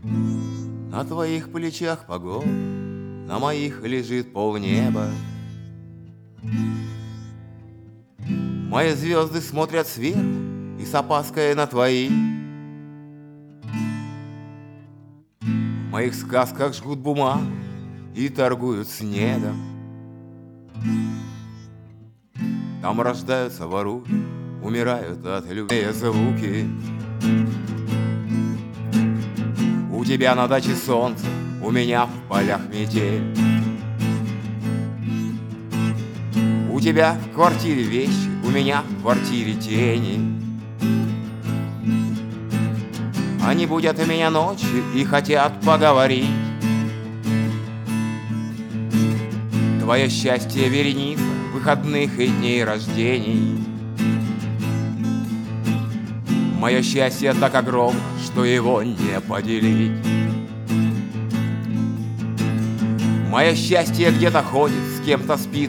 На твоих плечах погон, на моих лежит полнеба. Мои звезды смотрят сверху и с опаской на твои. В моих сказках жгут бумагу и торгуют снегом. Там рождаются, воруют, умирают от любви звуки. У тебя на даче солнце, у меня в полях метель. У тебя в квартире вещи, у меня в квартире тени. Они будят меня ночью и хотят поговорить. Твое счастье вереница выходных и дней рождений. Мое счастье так огромно, что его не поделить. Мое счастье где-то ходит, с кем-то спит